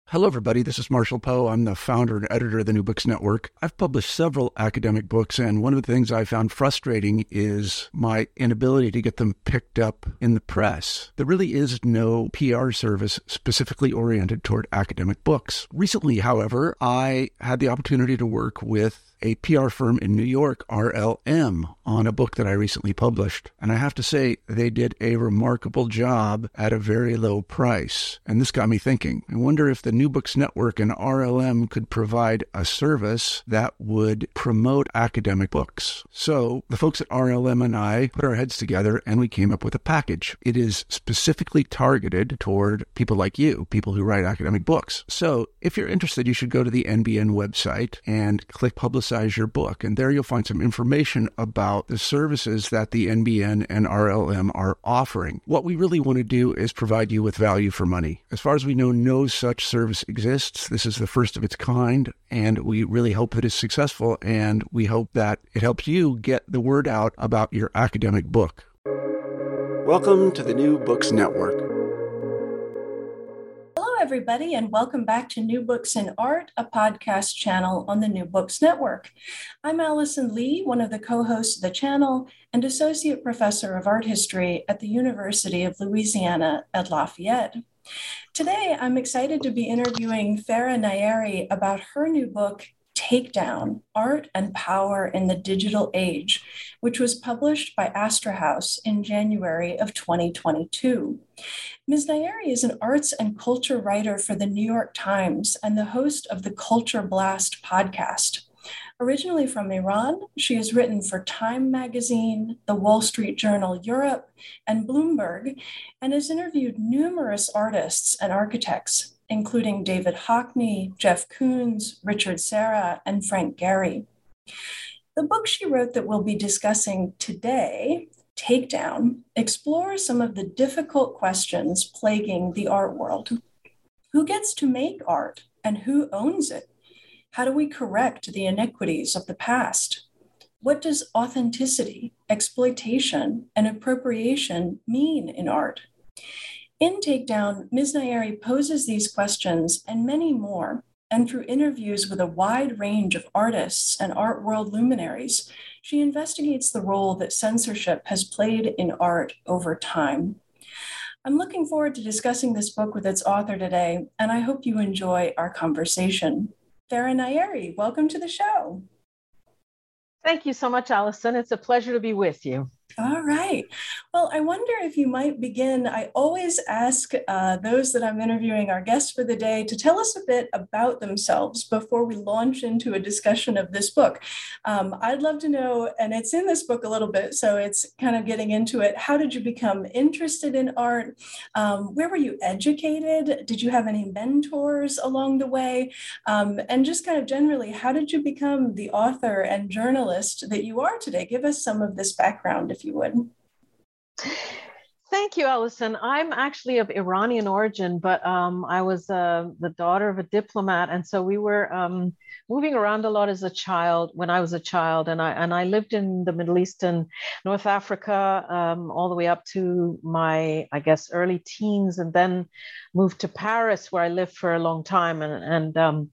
Hello, everybody. This is Marshall Poe. I'm the founder and editor of the New Books Network. I've published several academic books, and one of the things I found frustrating is my inability to get them picked up in the press. There really is no PR service specifically oriented toward academic books. Recently, however, I had the opportunity to work with a PR firm in New York, RLM, on a book that I recently published. And I have to say, they did a remarkable job at a very low price. And this got me thinking. I wonder if the New Books Network and RLM could provide a service that would promote academic books. So the folks at RLM and I put our heads together and we came up with a package. It is specifically targeted toward people like you, people who write academic books. So if you're interested, you should go to the NBN website and click Publicize Your Book. And there you'll find some information about the services that the NBN and RLM are offering. What we really want to do is provide you with value for money. As far as we know, no such service exists. This is the first of its kind, and we really hope that it's successful, and we hope that it helps you get the word out about your academic book. Welcome to the New Books Network. Hello, everybody, and welcome back to New Books in Art, a podcast channel on the New Books Network. I'm Allison Lee, one of the co-hosts of the channel and Associate Professor of Art History at the University of Louisiana at Lafayette. Today, I'm excited to be interviewing Farah Nayeri about her new book, Takedown: Art and Power in the Digital Age, which was published by Astra House in January of 2022. Ms. Nayeri is an arts and culture writer for the New York Times and the host of the Culture Blast podcast. Originally from Iran, she has written for Time Magazine, The Wall Street Journal Europe, and Bloomberg, and has interviewed numerous artists and architects, including David Hockney, Jeff Koons, Richard Serra, and Frank Gehry. The book she wrote that we'll be discussing today, Takedown, explores some of the difficult questions plaguing the art world. Who gets to make art and who owns it? How do we correct the inequities of the past? What does authenticity, exploitation, and appropriation mean in art? In Takedown, Ms. Nayeri poses these questions and many more, and through interviews with a wide range of artists and art world luminaries, she investigates the role that censorship has played in art over time. I'm looking forward to discussing this book with its author today, and I hope you enjoy our conversation. Farah Nayeri, welcome to the show. Thank you so much, Allison. It's a pleasure to be with you. All right. Well, I wonder if you might begin. I always ask those that I'm interviewing, our guests for the day, to tell us a bit about themselves before we launch into a discussion of this book. I'd love to know, and it's in this book a little bit, so it's kind of getting into it. How did you become interested in art? Where were you educated? Did you have any mentors along the way? And just kind of generally, how did you become the author and journalist that you are today? Give us some of this background, if you would. Thank you, Allison. I'm actually of Iranian origin, but I was the daughter of a diplomat, and so we were moving around a lot as a child. When I was a child, and I lived in the Middle East and North Africa all the way up to my, I guess, early teens, and then moved to Paris, where I lived for a long time, and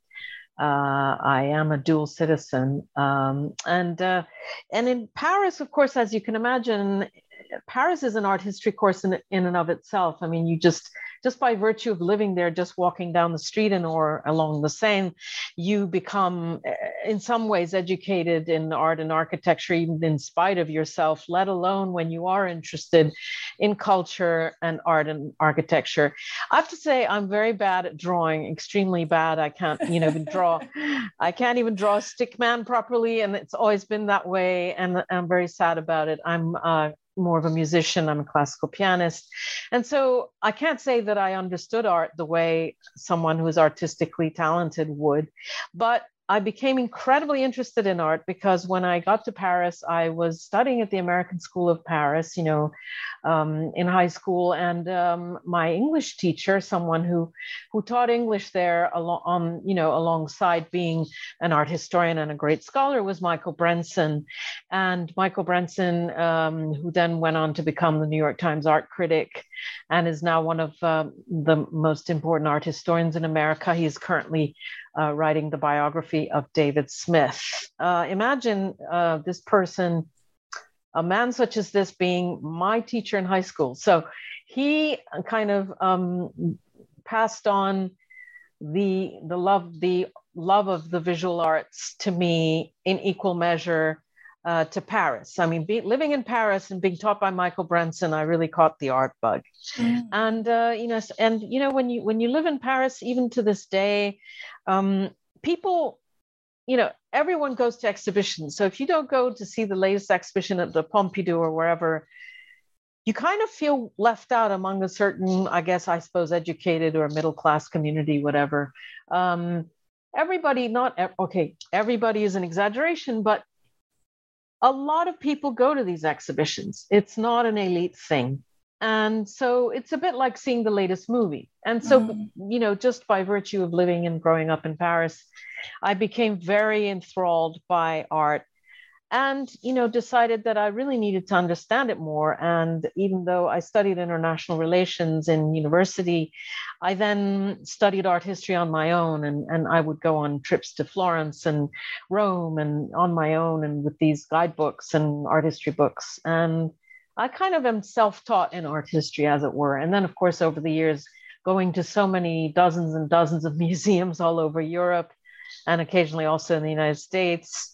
I am a dual citizen. And in Paris, of course, as you can imagine, Paris is an art history course in and of itself. I mean, you just by virtue of living there, just walking down the street or along the Seine, you become in some ways educated in art and architecture, even in spite of yourself, let alone when you are interested in culture and art and architecture. I have to say, I'm very bad at drawing, extremely bad. I can't even draw. I can't even draw a stick man properly. And it's always been that way. And I'm very sad about it. I'm more of a musician. I'm a classical pianist. And so I can't say that I understood art the way someone who's artistically talented would, but I became incredibly interested in art because when I got to Paris, I was studying at the American School of Paris, in high school. And my English teacher, someone who taught English there alongside being an art historian and a great scholar, was Michael Brenson. And Michael Brenson, who then went on to become the New York Times art critic and is now one of the most important art historians in America. He is currently writing the biography of David Smith. Imagine this person, a man such as this, being my teacher in high school. So he kind of passed on the love of the visual arts to me in equal measure to Paris. I mean, living in Paris and being taught by Michael Brenson, I really caught the art bug. Mm. And when you live in Paris, even to this day, people, everyone goes to exhibitions. So if you don't go to see the latest exhibition at the Pompidou or wherever, you kind of feel left out among a certain, I suppose, educated or middle class community, whatever. Everybody is an exaggeration, but a lot of people go to these exhibitions. It's not an elite thing. And so it's a bit like seeing the latest movie. And so, just by virtue of living and growing up in Paris, I became very enthralled by art and, decided that I really needed to understand it more. And even though I studied international relations in university, I then studied art history on my own. And I would go on trips to Florence and Rome and on my own and with these guidebooks and art history books. And I kind of am self-taught in art history, as it were. And then, of course, over the years, going to so many dozens and dozens of museums all over Europe and occasionally also in the United States.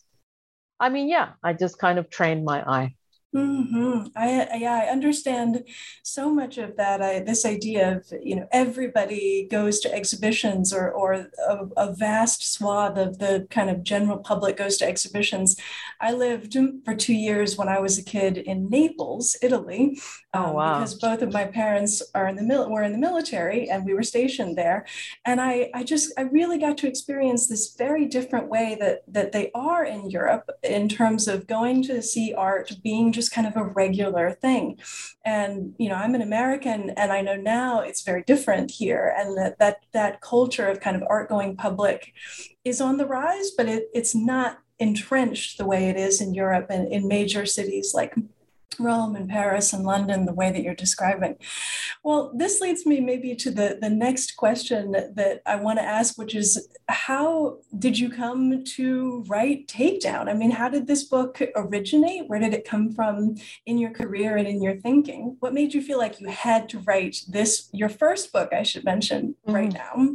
I just kind of trained my eye. Mm-hmm. I understand so much of that. This idea of, everybody goes to exhibitions or a vast swath of the kind of general public goes to exhibitions. I lived for 2 years when I was a kid in Naples, Italy, because both of my parents were in the military and we were stationed there. And I really got to experience this very different way that they are in Europe in terms of going to see art, being just kind of a regular thing. And, I'm an American and I know now it's very different here. And that culture of kind of art going public is on the rise, but it's not entrenched the way it is in Europe and in major cities like Rome and Paris and London, the way that you're describing. Well, this leads me maybe to the next question that I want to ask, which is, how did you come to write Takedown? I mean, how did this book originate? Where did it come from in your career and in your thinking? What made you feel like you had to write this, your first book, I should mention, right now?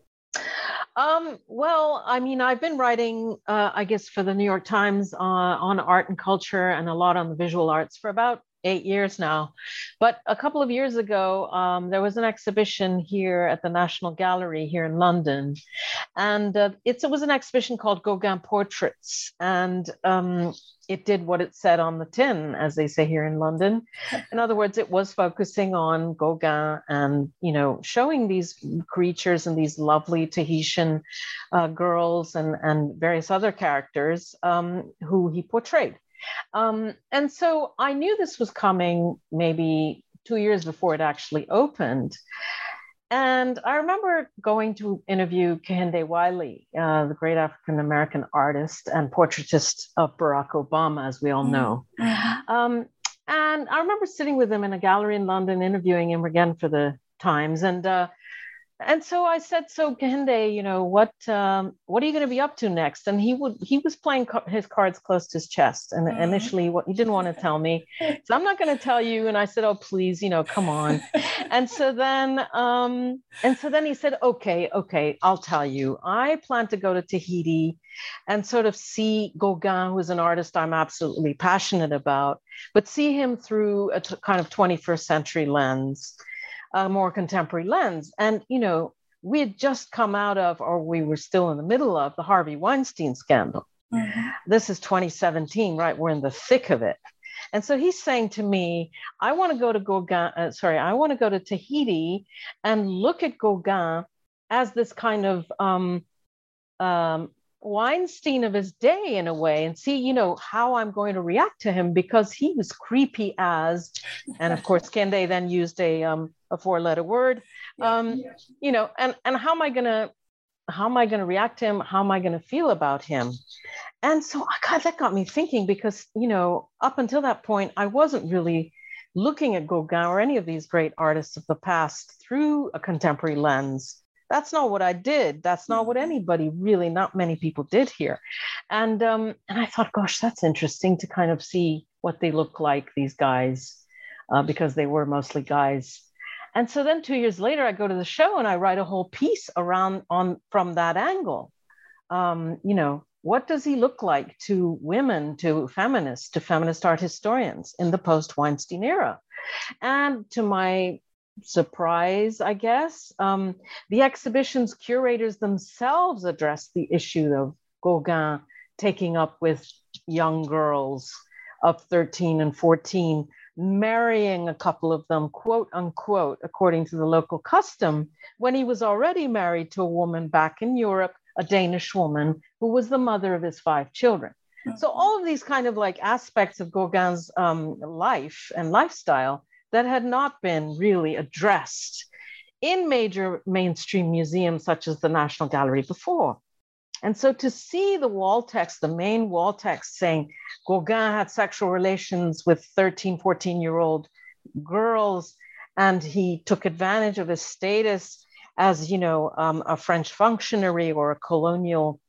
I've been writing, for the New York Times on art and culture and a lot on the visual arts for about 8 years now. But a couple of years ago, there was an exhibition here at the National Gallery here in London. And it was an exhibition called Gauguin Portraits. And it did what it said on the tin, as they say here in London. In other words, it was focusing on Gauguin and, showing these creatures and these lovely Tahitian girls and various other characters who he portrayed. And so I knew this was coming maybe 2 years before it actually opened. And I remember going to interview Kehinde Wiley, the great African-American artist and portraitist of Barack Obama, as we all know. And I remember sitting with him in a gallery in London, interviewing him again for the Times. And so I said, so Kehinde, what are you going to be up to next? And he was playing his cards close to his chest. And initially, he didn't want to tell me. So I'm not going to tell you. And I said, oh, please, come on. And so then he said, okay, I'll tell you. I plan to go to Tahiti and sort of see Gauguin, who's an artist I'm absolutely passionate about, but see him through a kind of 21st century lens. A more contemporary lens. And, we had just come out of, or we were still in the middle of, the Harvey Weinstein scandal. This is 2017, right? We're in the thick of it. And so he's saying to me, I want to go to Tahiti and look at Gauguin as this kind of Weinstein of his day in a way, and see, how I'm going to react to him, because he was creepy as, and of course, Kende then used a 4-letter word, and how am I going to react to him? How am I going to feel about him? And so, God, that got me thinking, because, up until that point, I wasn't really looking at Gauguin or any of these great artists of the past through a contemporary lens. That's not what I did. That's not what anybody really, not many people did here. And I thought, gosh, that's interesting to kind of see what they look like, these guys, because they were mostly guys. And so then 2 years later, I go to the show and I write a whole piece from that angle. What does he look like to women, to feminist art historians in the post-Weinstein era? And to my surprise, I guess, the exhibition's curators themselves addressed the issue of Gauguin taking up with young girls of 13 and 14, marrying a couple of them, quote unquote, according to the local custom, when he was already married to a woman back in Europe, a Danish woman who was the mother of his 5 children. So all of these kind of like aspects of Gauguin's life and lifestyle that had not been really addressed in major mainstream museums such as the National Gallery before. And so to see the wall text, the main wall text saying Gauguin had sexual relations with 13, 14-year-old girls, and he took advantage of his status as, a French functionary or a colonial,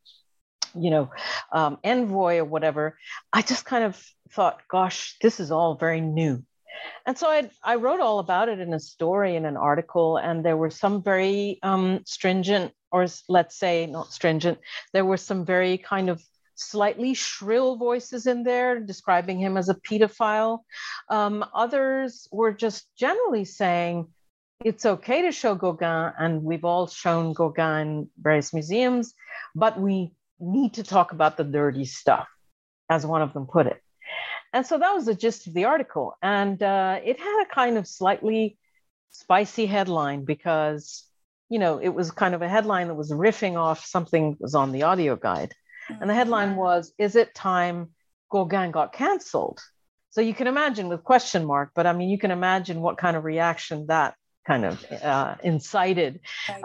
envoy or whatever, I just kind of thought, gosh, this is all very new. And so I wrote all about it in a story, in an article, and there were some very stringent, or let's say not stringent, there were some very kind of slightly shrill voices in there describing him as a pedophile. Others were just generally saying, it's okay to show Gauguin, and we've all shown Gauguin in various museums, but we need to talk about the dirty stuff, as one of them put it. And so that was the gist of the article. And it had a kind of slightly spicy headline because, it was kind of a headline that was riffing off something that was on the audio guide. And the headline was, "Is it time Gauguin got canceled?" So you can imagine with question mark, but I mean, you can imagine what kind of reaction that kind of incited.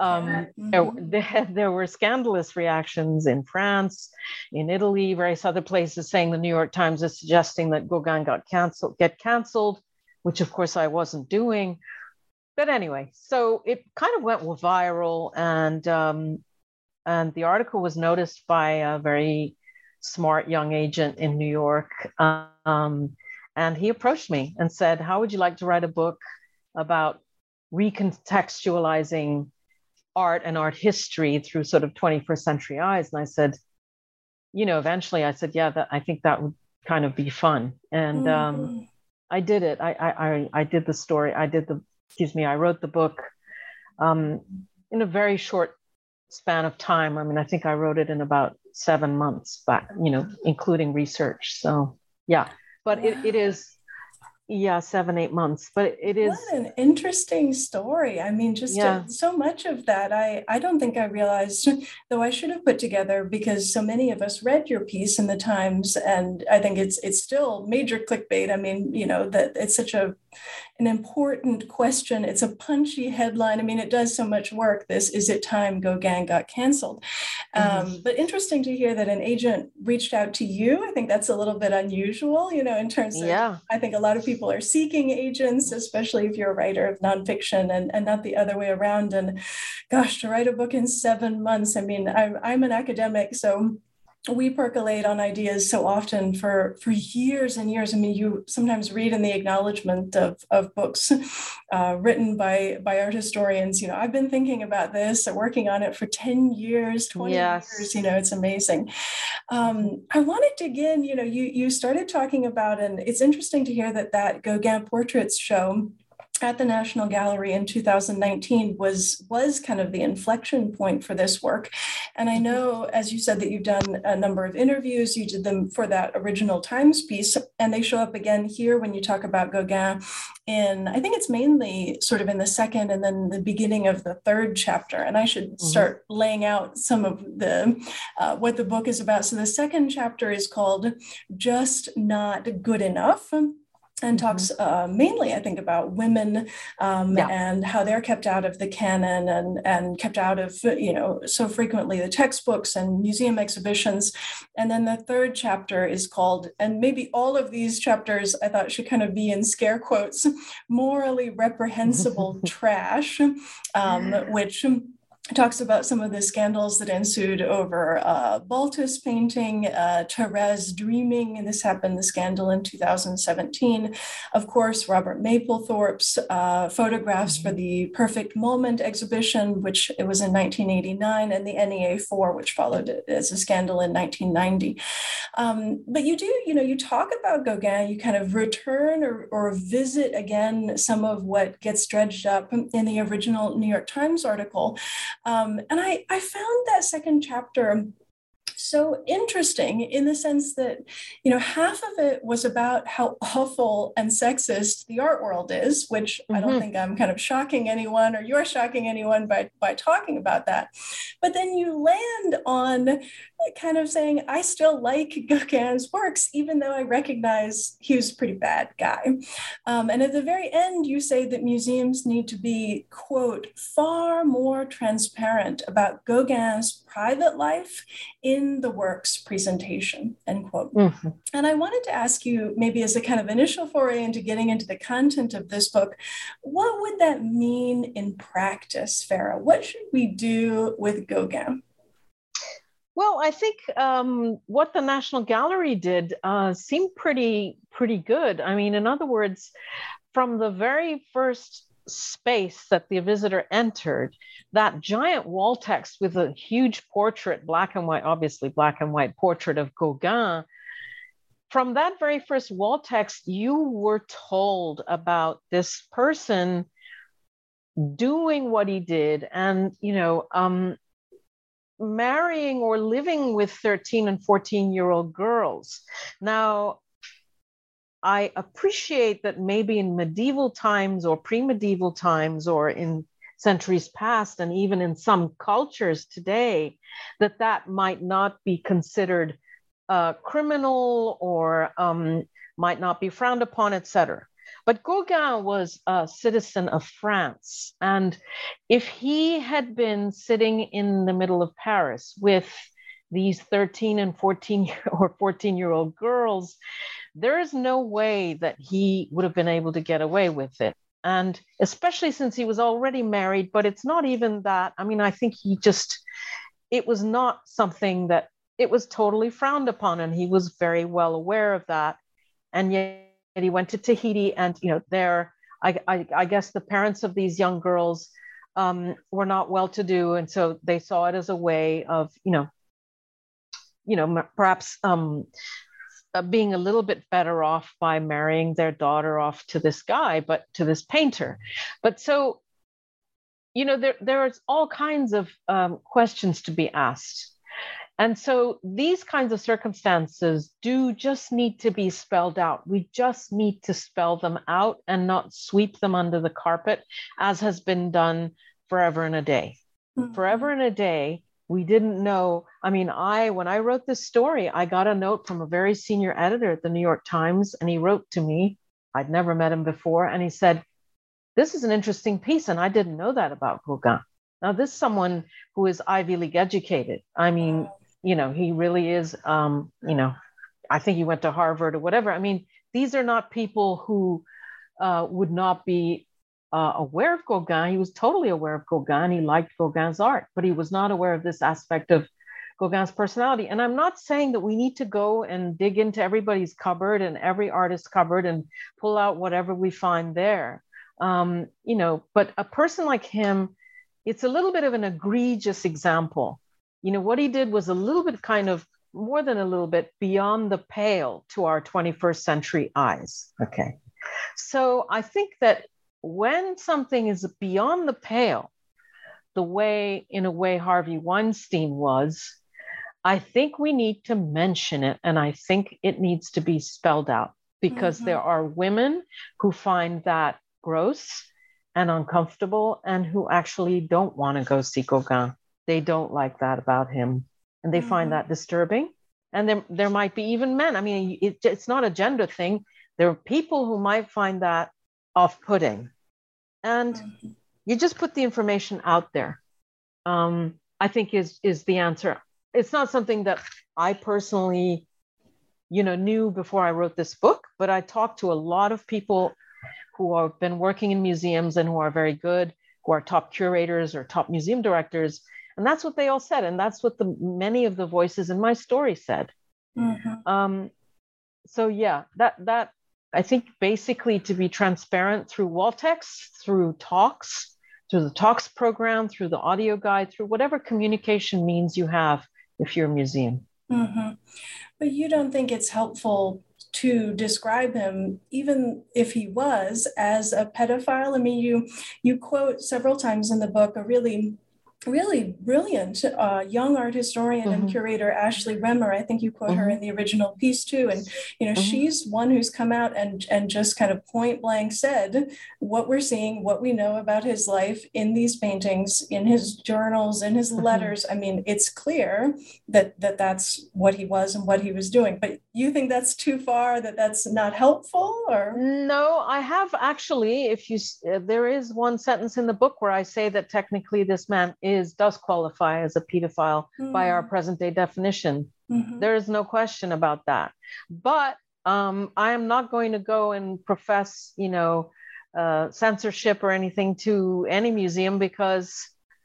There were scandalous reactions in France, in Italy, various other places saying the New York Times is suggesting that Gauguin get canceled, which of course I wasn't doing. But anyway, so it kind of went viral, and the article was noticed by a very smart young agent in New York. And he approached me and said, "How would you like to write a book about recontextualizing art and art history through sort of 21st century eyes?" And I said, eventually I said, yeah, I think that would kind of be fun. And I did it. I did the story. I wrote the book in a very short span of time. I mean, I think I wrote it in about 7 months back, including research. So yeah, but it is, 7-8 months, but it is. What an interesting story. I mean, just so much of that, I don't think I realized, though I should have put together, because so many of us read your piece in the Times, and I think it's still major clickbait. I mean, that it's such an important question. It's a punchy headline. I mean, it does so much work. This, "Is it time Gauguin got canceled?" But interesting to hear that an agent reached out to you. I think that's a little bit unusual, in terms of, I think a lot of people are seeking agents, especially if you're a writer of nonfiction, and not the other way around. And gosh, to write a book in 7 months, I mean, I'm an academic, so we percolate on ideas so often for years and years. I mean, you sometimes read in the acknowledgement of books written by art historians, I've been thinking about this or working on it for 10 years, 20 years, it's amazing. I want to dig in, you started talking about, and it's interesting to hear that Gauguin Portraits show at the National Gallery in 2019 was kind of the inflection point for this work. And I know, as you said, that you've done a number of interviews. You did them for that original Times piece, and they show up again here when you talk about Gauguin in, I think it's mainly sort of in the second and then the beginning of the third chapter. And I should start laying out some of the what the book is about. So the second chapter is called Just Not Good Enough, and talks mainly, I think, about women and how they're kept out of the canon and kept out of, so frequently the textbooks and museum exhibitions. And then the third chapter is called, and maybe all of these chapters I thought should kind of be in scare quotes, morally reprehensible trash, which talks about some of the scandals that ensued over Baltus painting, Therese dreaming, and this happened, the scandal in 2017. Of course, Robert Mapplethorpe's photographs for the Perfect Moment exhibition, which it was in 1989, and the NEA 4, which followed it as a scandal in 1990. But you do, you talk about Gauguin, you kind of return or visit again some of what gets dredged up in the original New York Times article. And I found that second chapter so interesting in the sense that, half of it was about how awful and sexist the art world is, which I don't think I'm kind of shocking anyone or you're shocking anyone by talking about that. But then you land on kind of saying, I still like Gauguin's works, even though I recognize he was a pretty bad guy. And at the very end, you say that museums need to be, quote, far more transparent about Gauguin's private life in the work's presentation, end quote. And I wanted to ask you, maybe as a kind of initial foray into getting into the content of this book, what would that mean in practice, Farah? What should we do with Gauguin? Well, I think what the National Gallery did seemed pretty good. I mean, in other words, from the very first space that the visitor entered, that giant wall text with a huge portrait, black and white, obviously black and white portrait of Gauguin, from that very first wall text, you were told about this person doing what he did and, marrying or living with 13 and 14-year-old girls. Now, I appreciate that maybe in medieval times or pre-medieval times or in centuries past, and even in some cultures today, that might not be considered criminal or might not be frowned upon, etc. But Gauguin was a citizen of France. And if he had been sitting in the middle of Paris with these 13 and 14 or 14-year-old girls, there is no way that he would have been able to get away with it. And especially since he was already married, but it's not even that. I mean, I think it was not something that it was totally frowned upon. And he was very well aware of that. And yet he went to Tahiti and, I guess the parents of these young girls were not well-to-do. And so they saw it as a way of, perhaps being a little bit better off by marrying their daughter off to this guy, but to this painter. But so, there's all kinds of questions to be asked. And so these kinds of circumstances do just need to be spelled out. We just need to spell them out and not sweep them under the carpet, as has been done forever and a day. Forever and a day, we didn't know. I mean, when I wrote this story, I got a note from a very senior editor at the New York Times, and he wrote to me. I'd never met him before. And he said, this is an interesting piece, and I didn't know that about Gauguin. Now, this is someone who is Ivy League educated. I mean, he really is, I think he went to Harvard or whatever. I mean, these are not people who would not be aware of Gauguin. He was totally aware of Gauguin. He liked Gauguin's art, but he was not aware of this aspect of Gauguin's personality. And I'm not saying that we need to go and dig into everybody's cupboard and every artist's cupboard and pull out whatever we find there. But a person like him, it's a little bit of an egregious example. What he did was a little bit, kind of more than a little bit, beyond the pale to our 21st century eyes. Okay. So I think that when something is beyond the pale, in a way Harvey Weinstein was, I think we need to mention it, and I think it needs to be spelled out, because there are women who find that gross and uncomfortable and who actually don't want to go see Gauguin. They don't like that about him, and they find that disturbing. And there might be even men. I mean, it's not a gender thing. There are people who might find that off-putting. And you just put the information out there, I think is the answer. It's not something that I personally, knew before I wrote this book, but I talked to a lot of people who have been working in museums and who are very good, who are top curators or top museum directors. And that's what they all said. And that's what many of the voices in my story said. So yeah, that I think basically to be transparent through wall text, through the talks program, through the audio guide, through whatever communication means you have if you're a museum. But you don't think it's helpful to describe him, even if he was, as a pedophile? I mean, you quote several times in the book a really brilliant young art historian and curator, Ashley Remmer. I think you quote her in the original piece too. And, she's one who's come out and just kind of point blank said what we're seeing, what we know about his life in these paintings, in his journals, in his letters. I mean, it's clear that that's what he was and what he was doing. But you think that's too far, that's not helpful? Or no, I have actually, there is one sentence in the book where I say that technically this man does qualify as a pedophile by our present day definition. There is no question about that. But I am not going to go and profess, censorship or anything to any museum, because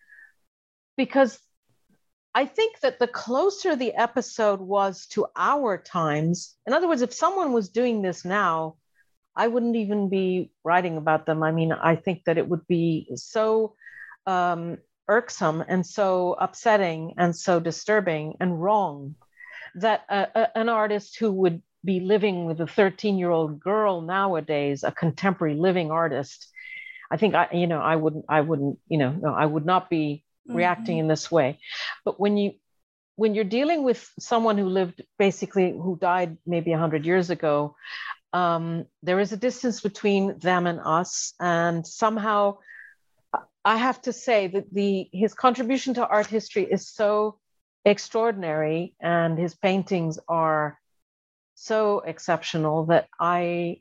I think that the closer the episode was to our times, in other words, if someone was doing this now, I wouldn't even be writing about them. I mean, I think that it would be so irksome and so upsetting and so disturbing and wrong that an artist who would be living with a 13-year-old girl nowadays, a contemporary living artist, I think I would not be reacting in this way. But when you're dealing with someone who died maybe 100 years ago, there is a distance between them and us, and somehow I have to say that his contribution to art history is so extraordinary, and his paintings are so exceptional that I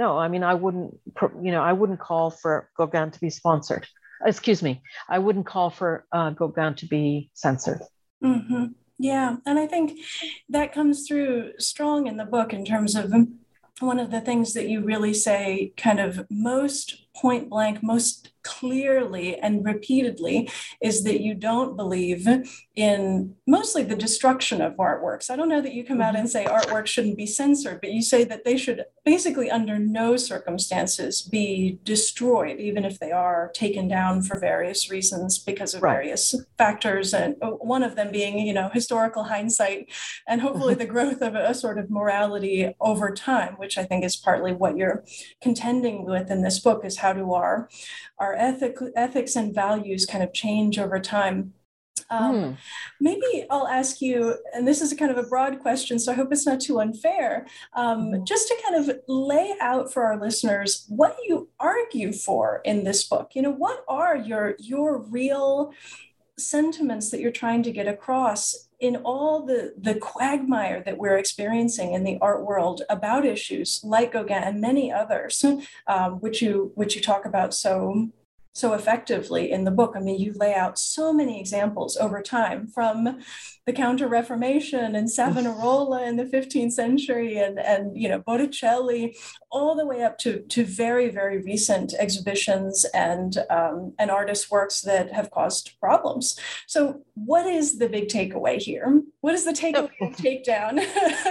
wouldn't call for Gauguin to be sponsored. Excuse me, I wouldn't call for Gauguin to be censored. Yeah, and I think that comes through strong in the book in terms of one of the things that you really say kind of most point blank, most clearly and repeatedly, is that you don't believe in mostly the destruction of artworks. I don't know that you come out and say artwork shouldn't be censored, but you say that they should basically under no circumstances be destroyed, even if they are taken down for various reasons because of various factors. And one of them being, historical hindsight and hopefully the growth of a sort of morality over time, which I think is partly what you're contending with in this book, is how do our ethics and values kind of change over time. Maybe I'll ask you, and this is a kind of a broad question, so I hope it's not too unfair, just to kind of lay out for our listeners what you argue for in this book. What are your real sentiments that you're trying to get across in all the quagmire that we're experiencing in the art world about issues like Gauguin and many others, which you talk about so effectively in the book. I mean, you lay out so many examples over time, from the Counter-Reformation and Savonarola in the 15th century and Botticelli, all the way up to very, very recent exhibitions and artists' works that have caused problems. So what is the big takeaway here? What is the takedown?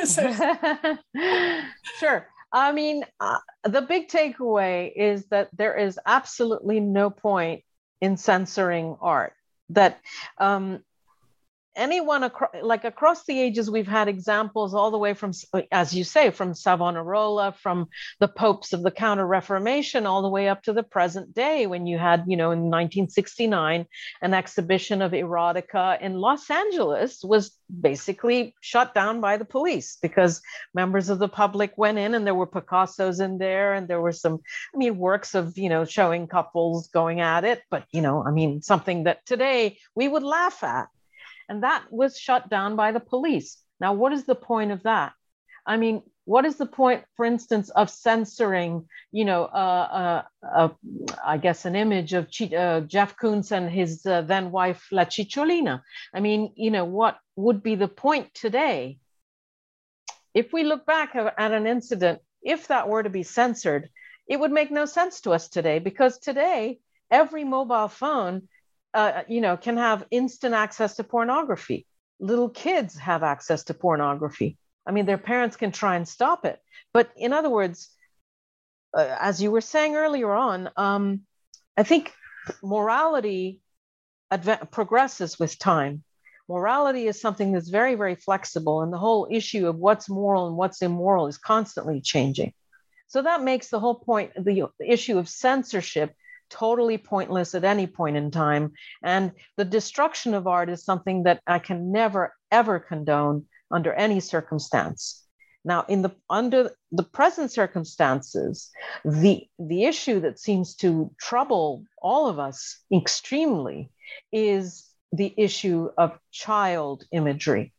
Sure. I mean, the big takeaway is that there is absolutely no point in censoring art. That anyone across the ages, we've had examples all the way from, as you say, from Savonarola, from the popes of the Counter-Reformation, all the way up to the present day, when you had, in 1969, an exhibition of erotica in Los Angeles was basically shut down by the police because members of the public went in, and there were Picassos in there, and there were some, works of, showing couples going at it, but, something that today we would laugh at. And that was shut down by the police. Now, what is the point of that? What is the point, for instance, of censoring, I guess, an image of Jeff Koons and his then wife, La Cicciolina? What would be the point today? If we look back at an incident, if that were to be censored, it would make no sense to us today, because today, every mobile phone can have instant access to pornography. Little kids have access to pornography. Their parents can try and stop it. But in other words, as you were saying earlier on, I think morality progresses with time. Morality is something that's very, very flexible. And the whole issue of what's moral and what's immoral is constantly changing. So that makes the whole point, the issue of censorship, totally pointless at any point in time. And the destruction of art is something that I can never, ever condone under any circumstance. Now, under the present circumstances, the issue that seems to trouble all of us extremely is the issue of child imagery.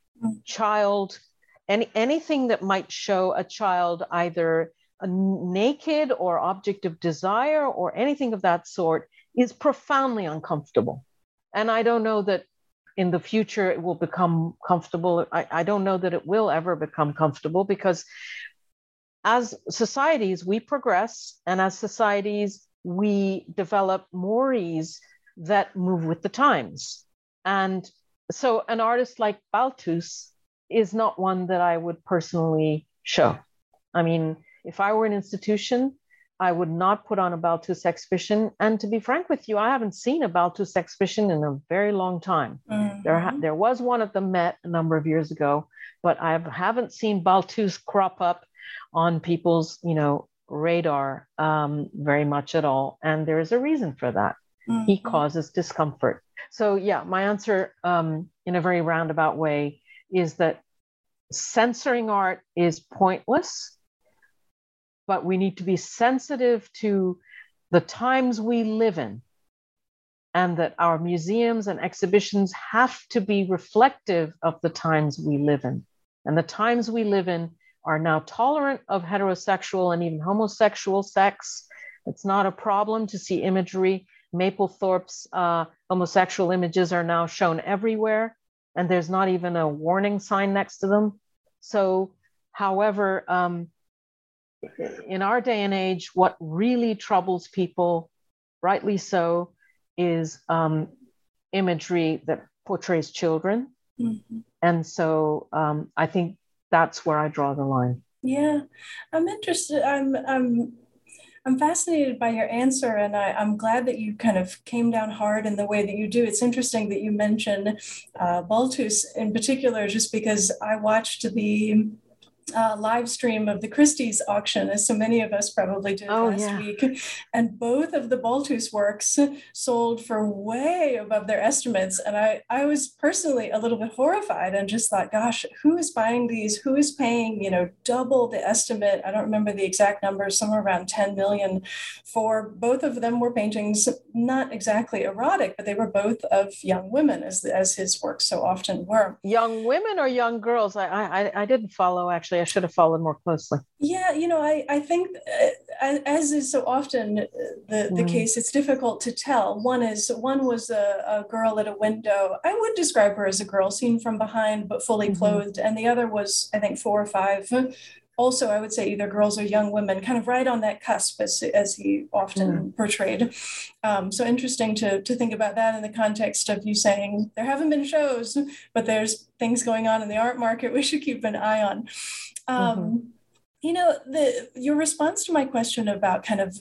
Anything that might show a child either naked or object of desire or anything of that sort is profoundly uncomfortable. And I don't know that in the future it will become comfortable. I don't know that it will ever become comfortable, because as societies, we progress, and as societies, we develop mores that move with the times. And so an artist like Balthus is not one that I would personally show. If I were an institution, I would not put on a Balthus exhibition. And to be frank with you, I haven't seen a Balthus exhibition in a very long time. Mm-hmm. There was one at the Met a number of years ago, but I haven't seen Balthus crop up on people's, radar very much at all. And there is a reason for that. Mm-hmm. He causes discomfort. So yeah, my answer in a very roundabout way is that censoring art is pointless, but we need to be sensitive to the times we live in, and that our museums and exhibitions have to be reflective of the times we live in. And the times we live in are now tolerant of heterosexual and even homosexual sex. It's not a problem to see imagery. Mapplethorpe's homosexual images are now shown everywhere, and there's not even a warning sign next to them. So, however, in our day and age, what really troubles people, rightly so, is imagery that portrays children. Mm-hmm. And so I think that's where I draw the line. Yeah, I'm interested. I'm fascinated by your answer, and I'm glad that you kind of came down hard in the way that you do. It's interesting that you mentioned Balthus in particular, just because I watched the live stream of the Christie's auction, as so many of us probably did last week. And both of the Balthus works sold for way above their estimates. And I was personally a little bit horrified and just thought, gosh, who is buying these? Who is paying, double the estimate? I don't remember the exact number, somewhere around 10 million for both of them were paintings, not exactly erotic, but they were both of young women, as his works so often were. Young women or young girls? I didn't follow, actually. I should have followed more closely. Yeah, I think as is so often the case, it's difficult to tell. One was a girl at a window. I would describe her as a girl seen from behind, but fully clothed. And the other was, I think, 4 or 5. Also, I would say either girls or young women, kind of right on that cusp as he often portrayed. So interesting to think about that in the context of you saying there haven't been shows, but there's things going on in the art market we should keep an eye on. Your response to my question about kind of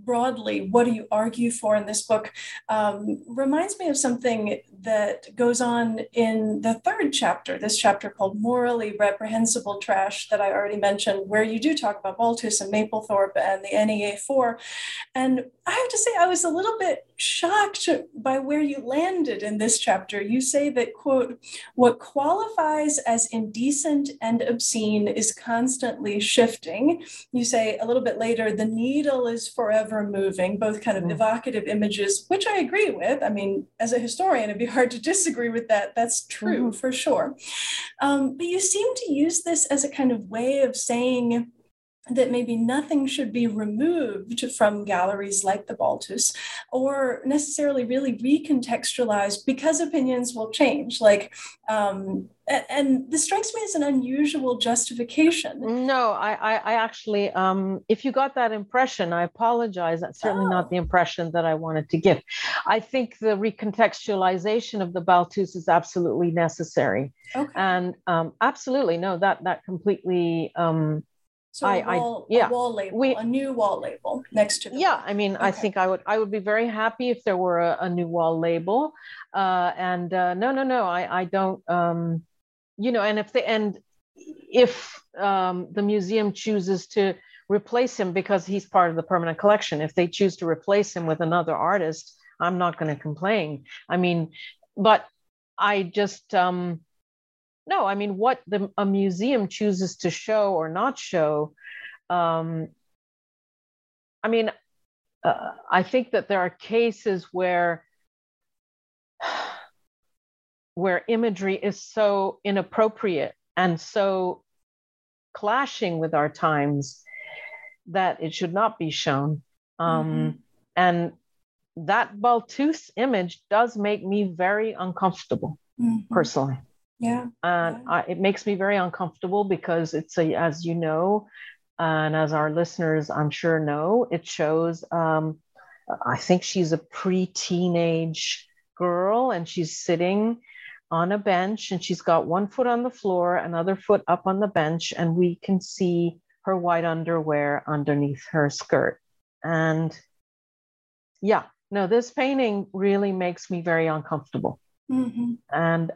broadly, what do you argue for in this book, reminds me of something that goes on in the third chapter, this chapter called Morally Reprehensible Trash that I already mentioned, where you do talk about Baltus and Mapplethorpe and the NEA4. And I have to say, I was a little bit shocked by where you landed in this chapter. You say that, quote, what qualifies as indecent and obscene is constantly shifting. You say a little bit later, the needle is forever moving, both kind of evocative images, which I agree with. I mean, as a historian, it'd be hard to disagree with that. That's true for sure. But you seem to use this as a kind of way of saying that maybe nothing should be removed from galleries like the Baltus or necessarily really recontextualized because opinions will change. Like, and this strikes me as an unusual justification. No, I actually, if you got that impression, I apologize. That's certainly not the impression that I wanted to give. I think the recontextualization of the Baltus is absolutely necessary. Okay. And absolutely, no, that completely... So a wall label, a new wall label next to the book. I mean, okay. I think I would be very happy if there were a new wall label. No, I don't. And if the museum chooses to replace him because he's part of the permanent collection, if they choose to replace him with another artist, I'm not going to complain. I mean, but I just. No, I mean, what a museum chooses to show or not show, I think that there are cases where imagery is so inappropriate and so clashing with our times that it should not be shown. And that Baltus image does make me very uncomfortable, personally. Yeah. It makes me very uncomfortable because it's as you know, and as our listeners I'm sure know, it shows, I think she's a pre-teenage girl and she's sitting on a bench and she's got one foot on the floor, another foot up on the bench, and we can see her white underwear underneath her skirt. And this painting really makes me very uncomfortable. And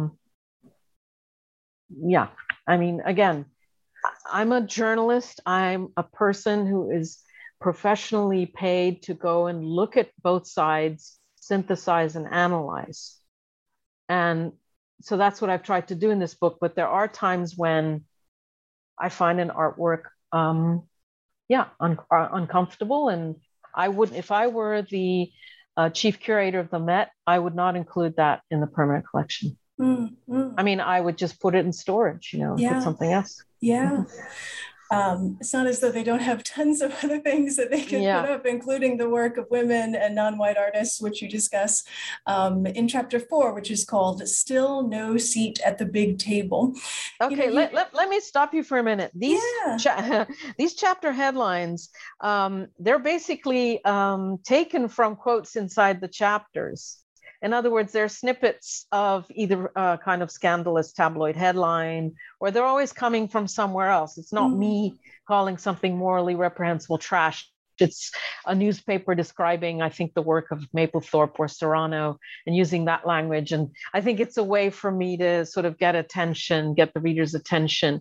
I mean, again, I'm a journalist. I'm a person who is professionally paid to go and look at both sides, synthesize and analyze. And so that's what I've tried to do in this book. But there are times when I find an artwork, uncomfortable. And I wouldn't, if I were the chief curator of the Met, I would not include that in the permanent collection. I mean, I would just put it in storage, put something else. Yeah. It's not as though they don't have tons of other things that they can put up, including the work of women and non-white artists, which you discuss in chapter 4, which is called Still No Seat at the Big Table. Okay, let me stop you for a minute. These chapter headlines, they're basically taken from quotes inside the chapters. In other words, they're snippets of either kind of scandalous tabloid headline, or they're always coming from somewhere else. It's not me calling something morally reprehensible trash. It's a newspaper describing, I think, the work of Mapplethorpe or Serrano and using that language. And I think it's a way for me to sort of get the reader's attention.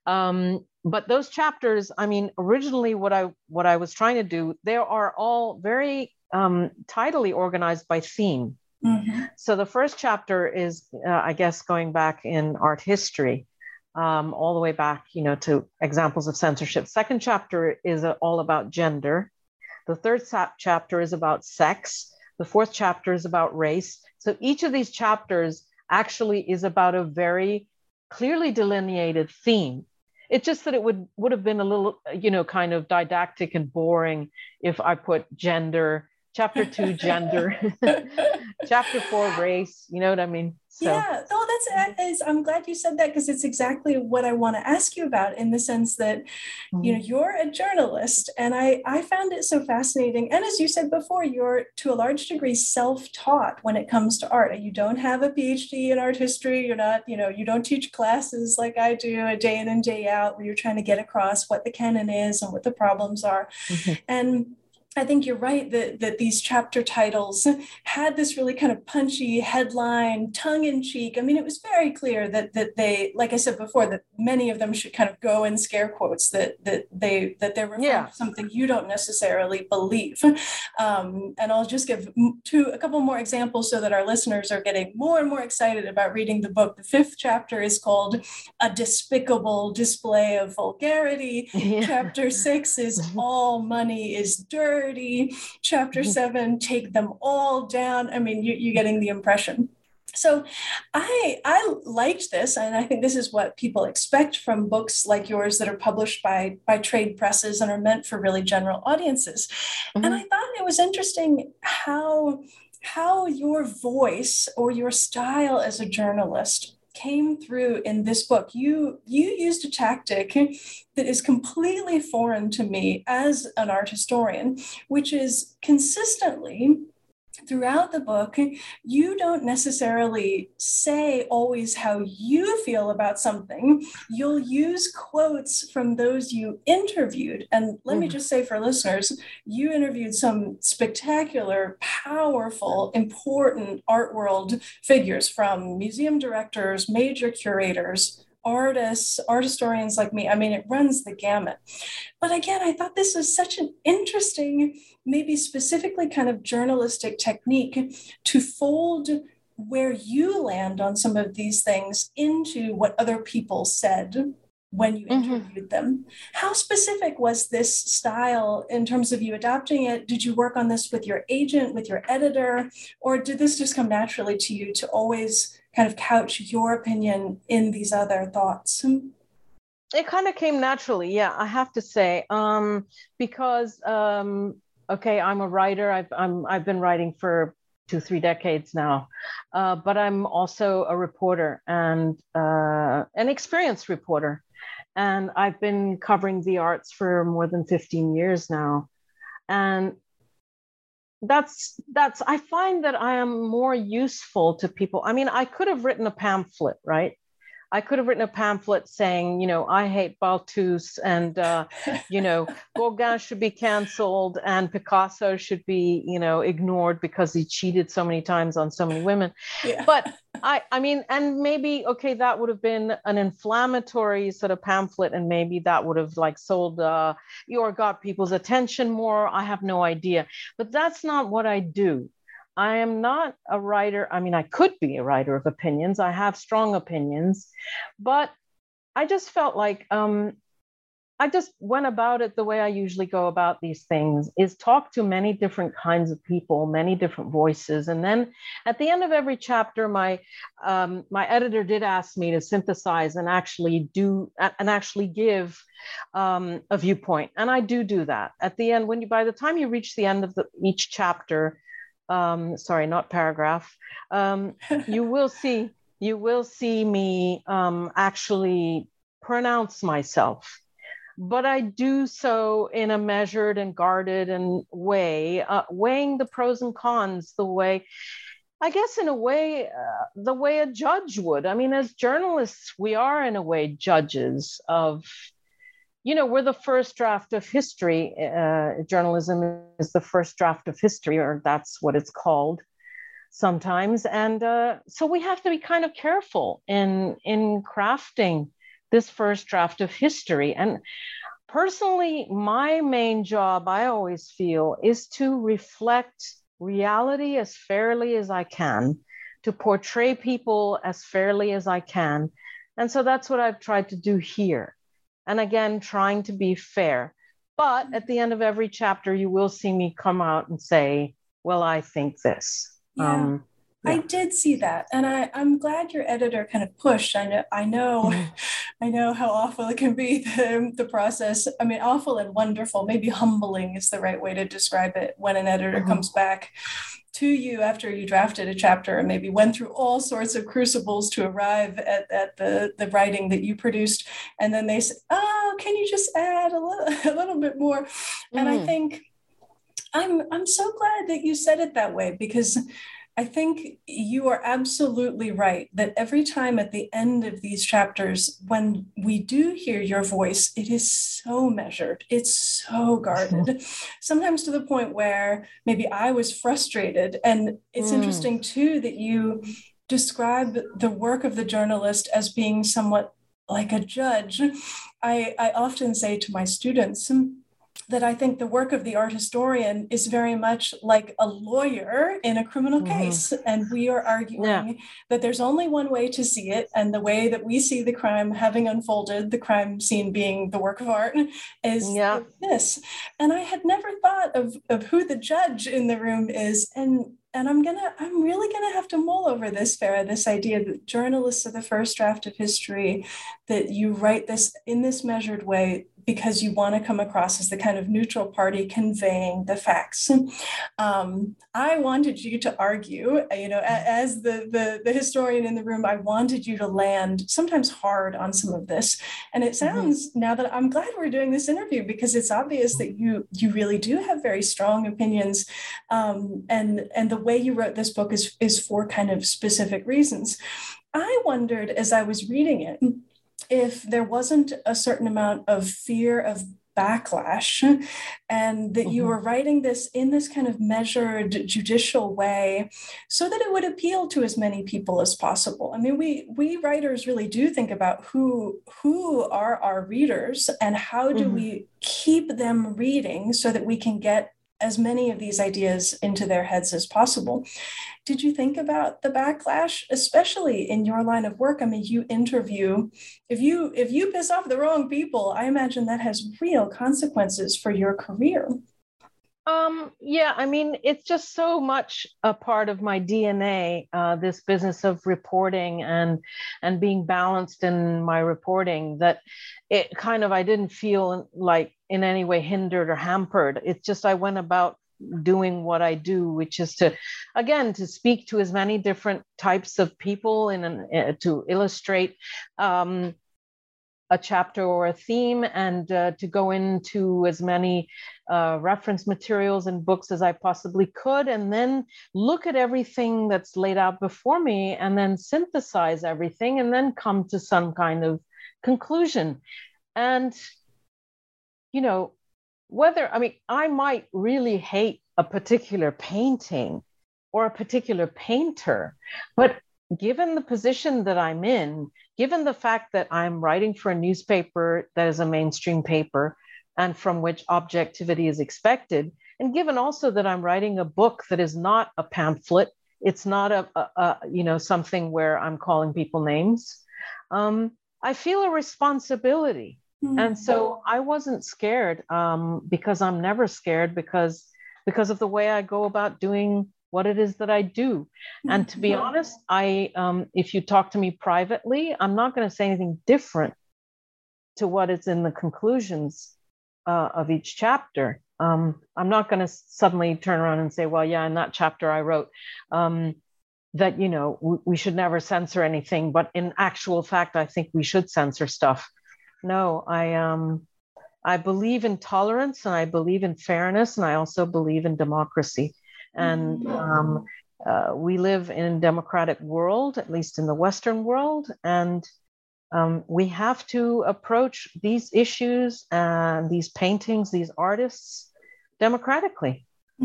But those chapters, I mean, originally what I was trying to do, they are all very tidily organized by theme. So the first chapter is, I guess, going back in art history, all the way back, to examples of censorship. Second chapter is all about gender. The third chapter is about sex. The fourth chapter is about race. So each of these chapters actually is about a very clearly delineated theme. It's just that it would have been a little, kind of didactic and boring if I put gender. Chapter 2, gender. Chapter 4, race. You know what I mean? So. Yeah. No, I'm glad you said that, because it's exactly what I want to ask you about, in the sense that, you're a journalist, and I found it so fascinating. And as you said before, you're to a large degree self-taught when it comes to art. You don't have a PhD in art history. You're not, you don't teach classes like I do a day in and day out, where you're trying to get across what the canon is and what the problems are. And I think you're right that these chapter titles had this really kind of punchy headline, tongue-in-cheek. I mean, it was very clear that they, like I said before, that many of them should kind of go in scare quotes, that they're referring to something you don't necessarily believe. And I'll just give a couple more examples so that our listeners are getting more and more excited about reading the book. The 5th chapter is called A Despicable Display of Vulgarity. Yeah. Chapter 6 is All Money is Dirty. Chapter 7, Take Them All Down. I mean, you're getting the impression. So I liked this, and I think this is what people expect from books like yours that are published by trade presses and are meant for really general audiences. Mm-hmm. And I thought it was interesting how your voice or your style as a journalist came through in this book. You used a tactic that is completely foreign to me as an art historian, which is consistently throughout the book, you don't necessarily say always how you feel about something. You'll use quotes from those you interviewed. And let me just say for listeners, you interviewed some spectacular, powerful, important art world figures, from museum directors, major curators, artists, art historians like me. I mean, it runs the gamut. But again, I thought this was such an interesting, maybe specifically kind of journalistic technique to fold where you land on some of these things into what other people said when you interviewed them. How specific was this style in terms of you adopting it? Did you work on this with your agent, with your editor, or did this just come naturally to you to always kind of couch your opinion in these other thoughts? It kind of came naturally, yeah, I have to say, because okay, I'm a writer. I've been writing for 2-3 decades now, but I'm also a reporter and an experienced reporter, and I've been covering the arts for more than 15 years now, and that's I find that I am more useful to people. I mean, I could have written a pamphlet, right? I could have written a pamphlet saying, I hate Balthus, and, Gauguin should be canceled, and Picasso should be, ignored because he cheated so many times on so many women. Yeah. But I mean, and maybe, okay, that would have been an inflammatory sort of pamphlet, and maybe that would have sold or got people's attention more. I have no idea. But that's not what I do. I am not a writer. I mean, I could be a writer of opinions. I have strong opinions, but I just felt like I just went about it the way I usually go about these things, is talk to many different kinds of people, many different voices. And then at the end of every chapter, my editor did ask me to synthesize and actually give a viewpoint. And I do that. At the end, by the time you reach the end of each chapter, sorry, not paragraph, you will see me actually pronounce myself, but I do so in a measured and guarded way, weighing the pros and cons the way, I guess, in a way, the way a judge would. I mean, as journalists, we are in a way judges of, we're the first draft of history. Journalism is the first draft of history, or that's what it's called sometimes. And so we have to be kind of careful in crafting this first draft of history. And personally, my main job, I always feel, is to reflect reality as fairly as I can, to portray people as fairly as I can. And so that's what I've tried to do here. And again, trying to be fair. But at the end of every chapter, you will see me come out and say, well, I think this. Yeah. I did see that. And I'm glad your editor kind of pushed. I know how awful it can be, the process. I mean, awful and wonderful, maybe humbling is the right way to describe it, when an editor comes back to you after you drafted a chapter and maybe went through all sorts of crucibles to arrive at the writing that you produced. And then they say, oh, can you just add a little bit more? And I think I'm so glad that you said it that way, because I think you are absolutely right that every time at the end of these chapters, when we do hear your voice, it is so measured, it's so guarded, sometimes to the point where maybe I was frustrated. And it's interesting too that you describe the work of the journalist as being somewhat like a judge. I often say to my students that I think the work of the art historian is very much like a lawyer in a criminal case. And we are arguing that there's only one way to see it. And the way that we see the crime having unfolded, the crime scene being the work of art, is this. And I had never thought of who the judge in the room is. And I'm really gonna have to mull over this, Farah, this idea that journalists are the first draft of history, that you write this in this measured way because you want to come across as the kind of neutral party conveying the facts. I wanted you to argue, as the historian in the room, I wanted you to land sometimes hard on some of this. And it sounds now that I'm glad we're doing this interview, because it's obvious that you really do have very strong opinions. And the way you wrote this book is for kind of specific reasons. I wondered as I was reading it, if there wasn't a certain amount of fear of backlash, and that you were writing this in this kind of measured judicial way so that it would appeal to as many people as possible. I mean, we writers really do think about who are our readers and how do we keep them reading so that we can get as many of these ideas into their heads as possible. Did you think about the backlash, especially in your line of work? I mean, you interview, if you piss off the wrong people, I imagine that has real consequences for your career. Yeah, I mean, it's just so much a part of my DNA, this business of reporting and being balanced in my reporting, that it kind of, I didn't feel like in any way hindered or hampered. It's just, I went about doing what I do, which is to speak to as many different types of people to illustrate a chapter or a theme, and to go into as many reference materials and books as I possibly could, and then look at everything that's laid out before me, and then synthesize everything, and then come to some kind of conclusion. And, I might really hate a particular painting or a particular painter, but given the position that I'm in, given the fact that I'm writing for a newspaper that is a mainstream paper and from which objectivity is expected, and given also that I'm writing a book that is not a pamphlet, it's not a something where I'm calling people names, I feel a responsibility. And so I wasn't scared, because I'm never scared, because of the way I go about doing what it is that I do. And to be honest, if you talk to me privately, I'm not going to say anything different to what is in the conclusions of each chapter. I'm not going to suddenly turn around and say, well, yeah, in that chapter I wrote that, we should never censor anything, but in actual fact, I think we should censor stuff. No, I believe in tolerance, and I believe in fairness, and I also believe in democracy. And we live in a democratic world, at least in the Western world, and we have to approach these issues and these paintings, these artists, democratically.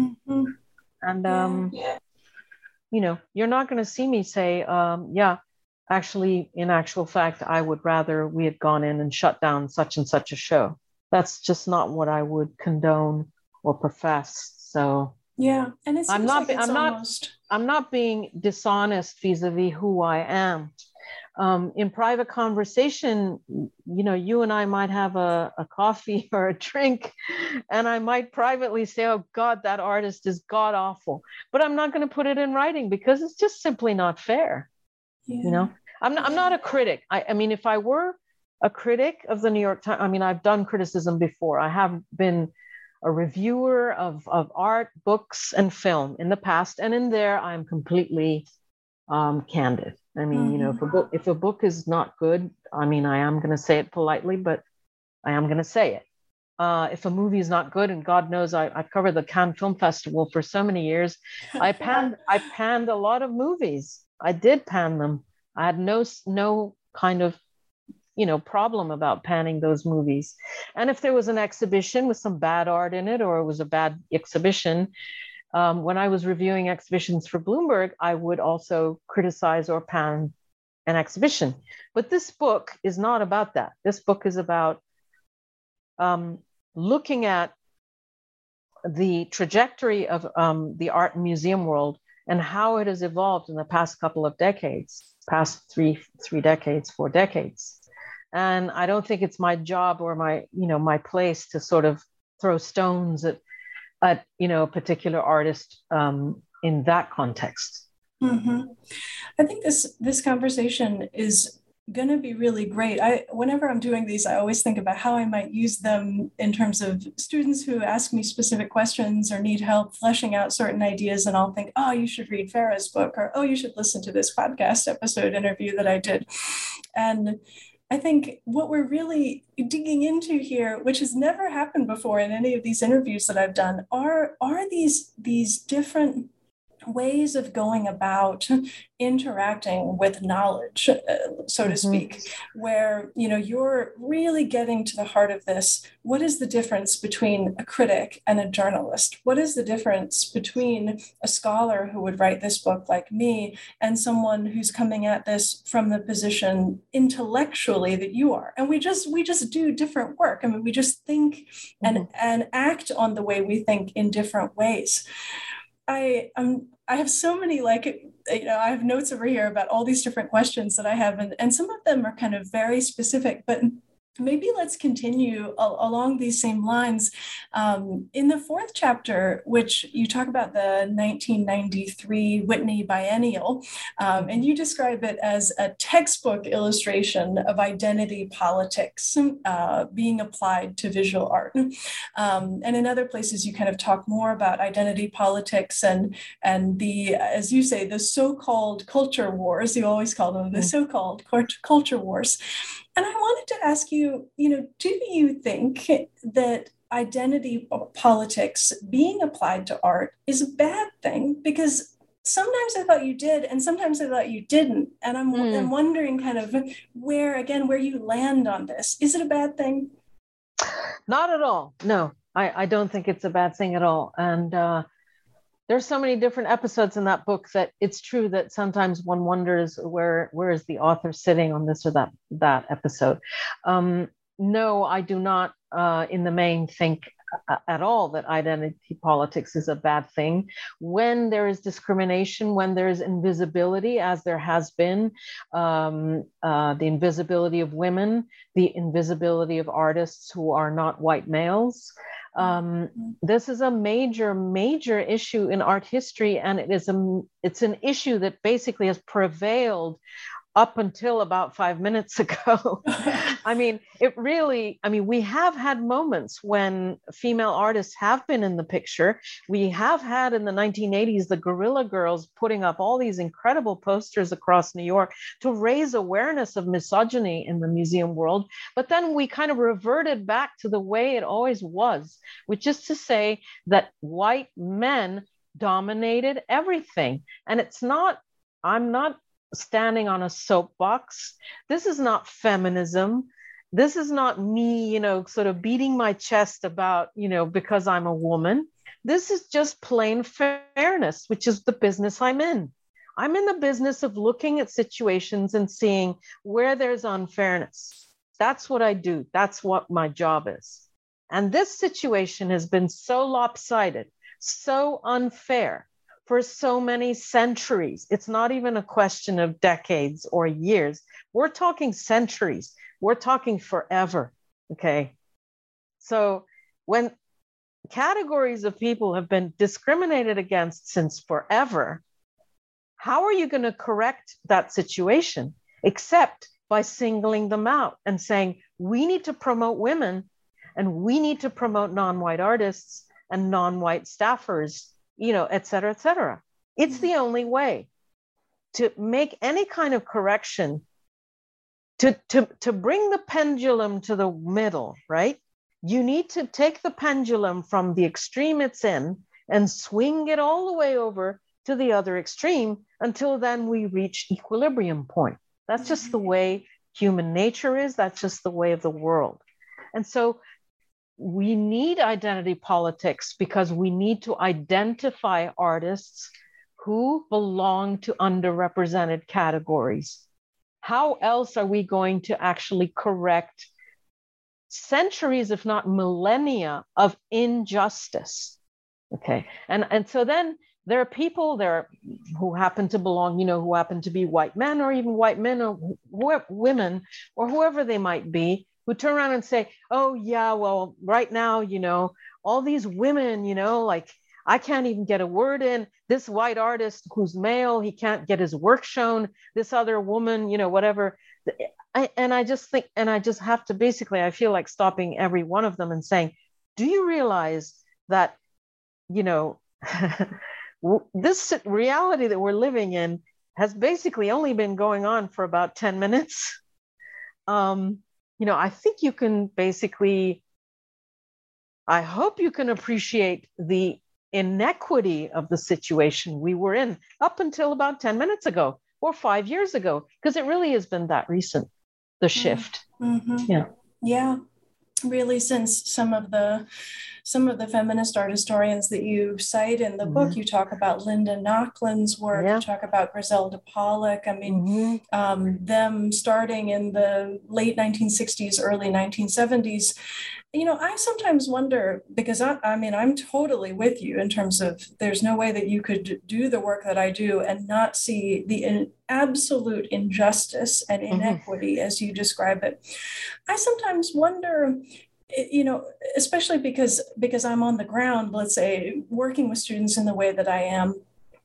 And you're not going to see me say, actually, in actual fact, I would rather we had gone in and shut down such and such a show. That's just not what I would condone or profess. So yeah, and it seems I'm not being dishonest vis-a-vis who I am. In private conversation, you and I might have a coffee or a drink, and I might privately say, oh God, that artist is god awful. But I'm not going to put it in writing because it's just simply not fair. Yeah. I'm not a critic. I mean, if I were a critic of the New York Times, I mean, I've done criticism before. I have been a reviewer of art, books, and film in the past. And in there, I'm completely candid. I mean, if a book is not good, I mean, I am going to say it politely, but I am going to say it. if a movie is not good, and God knows I've covered the Cannes Film Festival for so many years, I panned a lot of movies. I did pan them. I had no kind of problem about panning those movies. And if there was an exhibition with some bad art in it, or it was a bad exhibition, when I was reviewing exhibitions for Bloomberg, I would also criticize or pan an exhibition. But this book is not about that. This book is about looking at the trajectory of the art and museum world and how it has evolved in the past couple of decades, past three decades, 4 decades. And I don't think it's my job or my place to sort of throw stones at a particular artist in that context. Mm-hmm. I think this conversation is going to be really great. Whenever I'm doing these, I always think about how I might use them in terms of students who ask me specific questions or need help fleshing out certain ideas. And I'll think, oh, you should read Farah's book, or, oh, you should listen to this podcast episode interview that I did. And I think what we're really digging into here, which has never happened before in any of these interviews that I've done, are these different ways of going about interacting with knowledge, so to speak, where you're really getting to the heart of this. What is the difference between a critic and a journalist? What is the difference between a scholar who would write this book like me and someone who's coming at this from the position intellectually that you are? And we just do different work. I mean, we just think and act on the way we think in different ways. I have so many, I have notes over here about all these different questions that I have, and some of them are kind of very specific, but maybe let's continue along these same lines. In the 4th chapter, which you talk about the 1993 Whitney Biennial, and you describe it as a textbook illustration of identity politics being applied to visual art. And in other places, you kind of talk more about identity politics and the, as you say, the so-called culture wars. You always call them the so-called culture wars. And I wanted to ask you, do you think that identity politics being applied to art is a bad thing? Because sometimes I thought you did, and sometimes I thought you didn't. And I'm wondering kind of where you land on this. Is it a bad thing? Not at all. No, I don't think it's a bad thing at all. And there's so many different episodes in that book that it's true that sometimes one wonders where is the author sitting on this or that episode. No, I do not in the main think at all that identity politics is a bad thing. When there is discrimination, when there is invisibility, as there has been, the invisibility of women, the invisibility of artists who are not white males, this is a major issue in art history, and it's an issue that basically has prevailed up until about 5 minutes ago. I mean, we have had moments when female artists have been in the picture. We have had in the 1980s, the Guerrilla Girls putting up all these incredible posters across New York to raise awareness of misogyny in the museum world. But then we kind of reverted back to the way it always was, which is to say that white men dominated everything. And I'm not standing on a soapbox. This is not feminism. This is not me, sort of beating my chest about, because I'm a woman. This is just plain fairness, which is the business I'm in. I'm in the business of looking at situations and seeing where there's unfairness. That's what I do. That's what my job is. And this situation has been so lopsided, so unfair, for so many centuries. It's not even a question of decades or years. We're talking centuries. We're talking forever, okay? So when categories of people have been discriminated against since forever, how are you going to correct that situation except by singling them out and saying, we need to promote women and we need to promote non-white artists and non-white staffers, et cetera, et cetera. It's the only way to make any kind of correction, to bring the pendulum to the middle, right? you need to take the pendulum from the extreme it's in and swing it all the way over to the other extreme until then we reach equilibrium point. That's just the way human nature is. That's just the way of the world. And so we need identity politics because we need to identify artists who belong to underrepresented categories. How else are we going to actually correct centuries, if not millennia, of injustice? Okay. And so then there are people there who happen to belong, who happen to be white men or even white men or women or whoever they might be, who turn around and say, oh, yeah, well, right now, all these women, like I can't even get a word in. This white artist who's male, he can't get his work shown. This other woman, whatever. I just have to basically, I feel like stopping every one of them and saying, do you realize that, this reality that we're living in has basically only been going on for about 10 minutes. I think you can basically, I hope you can appreciate the inequity of the situation we were in up until about 10 minutes ago or 5 years ago, because it really has been that recent, the shift. Mm-hmm. Yeah. Really, since some of the feminist art historians that you cite in the book, you talk about Linda Nochlund's work, you talk about Griselda Pollock. I mean, them starting in the late 1960s, early 1970s. I sometimes wonder, because I'm totally with you in terms of there's no way that you could do the work that I do and not see the absolute injustice and inequity as you describe it. I sometimes wonder, especially because I'm on the ground, let's say, working with students in the way that I am,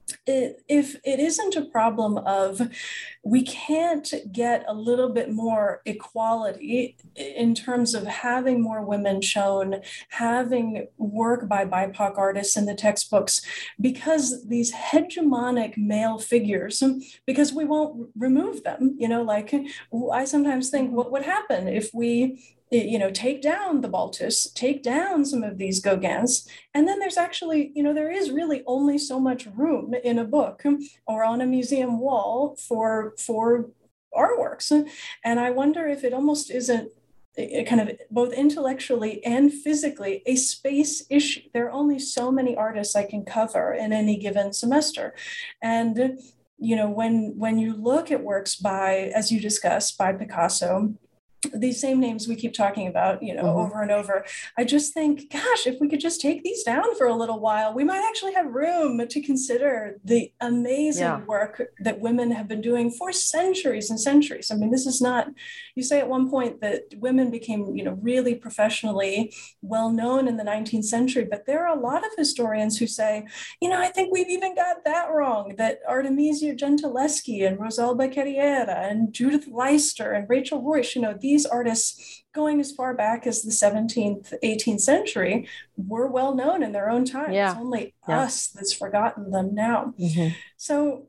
if it isn't a problem of we can't get a little bit more equality in terms of having more women shown, having work by BIPOC artists in the textbooks, because these hegemonic male figures, because we won't remove them, like I sometimes think what would happen if we take down the Baltus, take down some of these Gauguins, and then there's actually, there is really only so much room in a book or on a museum wall for artworks. And I wonder if it almost isn't kind of both intellectually and physically a space issue. There are only so many artists I can cover in any given semester. And, when you look at works by, as you discussed, by Picasso, these same names we keep talking about, over and over. I just think, gosh, if we could just take these down for a little while, we might actually have room to consider the amazing work that women have been doing for centuries and centuries. I mean, this is not, you say at one point that women became, really professionally well-known in the 19th century, but there are a lot of historians who say, I think we've even got that wrong, that Artemisia Gentileschi and Rosalba Carriera and Judith Leister and Rachel Royce, these artists going as far back as the 17th, 18th century were well known in their own time. It's only us that's forgotten them now. So,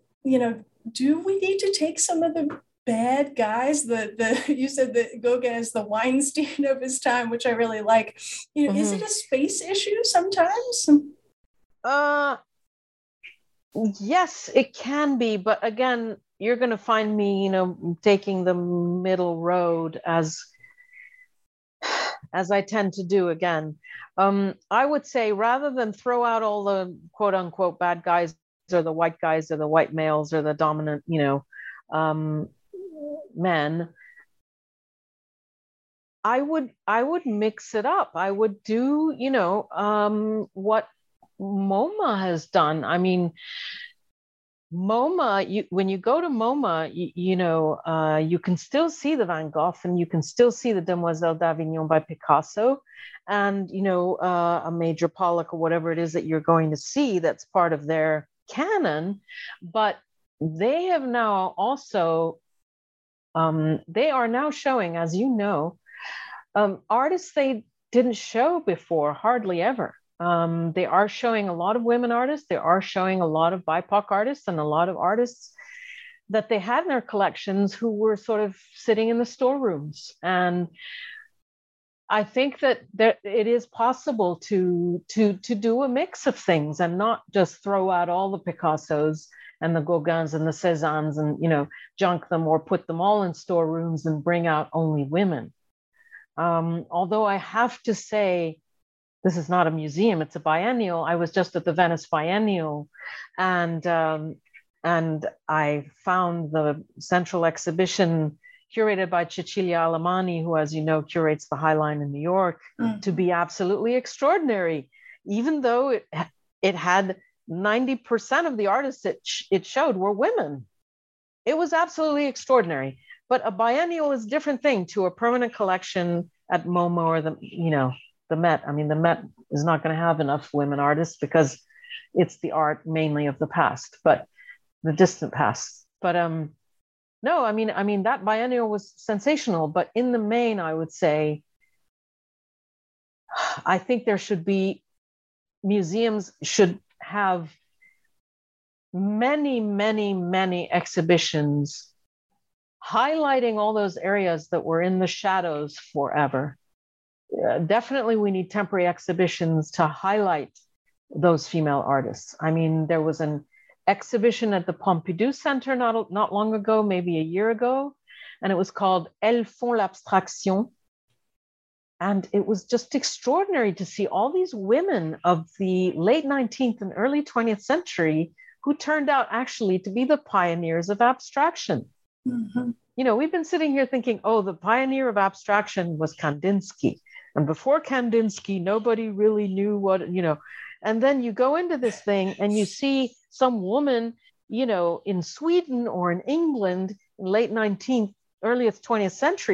do we need to take some of the bad guys, you said that Gauguin is the Weinstein of his time, which I really like. Is it a space issue sometimes? Yes, it can be, but again, you're going to find me, taking the middle road as I tend to do again. I would say rather than throw out all the quote unquote bad guys or the white guys or the white males or the dominant, men, I would mix it up. I would do, what MoMA has done. I mean, MoMA, when you go to MoMA, you can still see the Van Gogh and you can still see the Demoiselle d'Avignon by Picasso and, a Major Pollock or whatever it is that you're going to see that's part of their canon. But they have now also, they are now showing, as you know, artists they didn't show before, hardly ever. They are showing a lot of women artists. They are showing a lot of BIPOC artists and a lot of artists that they had in their collections who were sort of sitting in the storerooms. And I think that it is possible to do a mix of things and not just throw out all the Picassos and the Gauguins and the Cézannes and, you know, junk them or put them all in storerooms and bring out only women. Although I have to say, this is not a museum, it's a biennial. I was just at the Venice Biennial, and I found the central exhibition curated by Cecilia Alemani, who, as you know, curates the High Line in New York, to be absolutely extraordinary, even though it had 90% of the artists it showed were women. It was absolutely extraordinary. But a biennial is a different thing to a permanent collection at MoMA or the Met. I mean, the Met is not going to have enough women artists because it's the art mainly of the past, but the distant past. But no, I mean that biennial was sensational. But in the main, I would say, I think there should be museums should have many, many, many exhibitions highlighting all those areas that were in the shadows forever. Definitely, we need temporary exhibitions to highlight those female artists. I mean, there was an exhibition at the Pompidou Center not long ago, maybe a year ago, and it was called Elles font l'abstraction. And it was just extraordinary to see all these women of the late 19th and early 20th century who turned out actually to be the pioneers of abstraction. Mm-hmm. You know, we've been sitting here thinking, oh, the pioneer of abstraction was Kandinsky. And before Kandinsky, nobody really knew what, you know. And then you go into this thing and you see some woman, you know, in Sweden or in England in late 19th, early 20th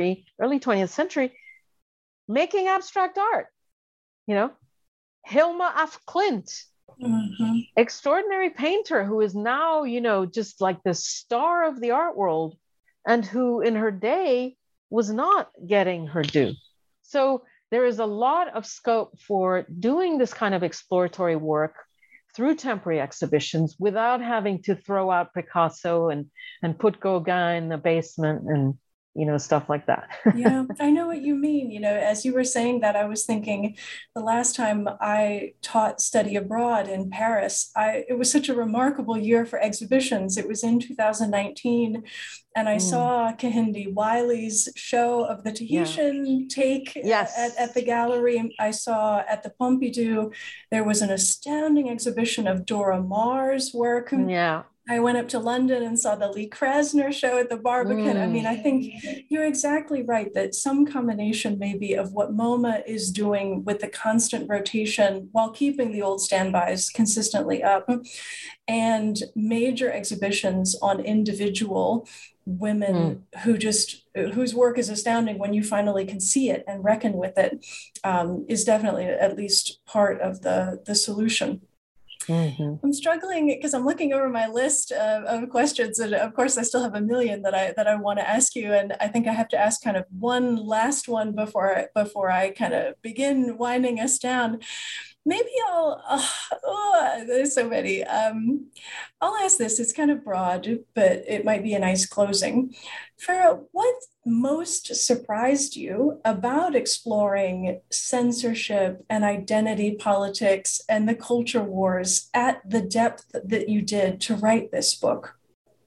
century, making abstract art, you know. Hilma af Klint, mm-hmm. extraordinary painter who is now, you know, just like the star of the art world, and who in her day was not getting her due. So there is a lot of scope for doing this kind of exploratory work through temporary exhibitions without having to throw out Picasso and put Gauguin in the basement and, you know, stuff like that. Yeah, I know what you mean. You know, as you were saying that, I was thinking the last time I taught study abroad in Paris, it was such a remarkable year for exhibitions. It was in 2019, and I saw Kehinde Wiley's show of the Tahitian take at the gallery. I saw at the Pompidou, there was an astounding exhibition of Dora Maar's work. Yeah. I went up to London and saw the Lee Krasner show at the Barbican. I mean, I think you're exactly right that some combination maybe of what MoMA is doing with the constant rotation while keeping the old standbys consistently up, and major exhibitions on individual women whose work is astounding when you finally can see it and reckon with it, is definitely at least part of the solution. Mm-hmm. I'm struggling because I'm looking over my list of questions, and of course I still have a million that I want to ask you, and I think I have to ask kind of one last one before I kind of begin winding us down. Maybe there's so many. I'll ask this, it's kind of broad, but it might be a nice closing. Farah, what most surprised you about exploring censorship and identity politics and the culture wars at the depth that you did to write this book?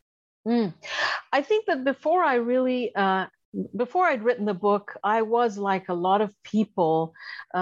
I think that before I'd written the book, I was like a lot of people,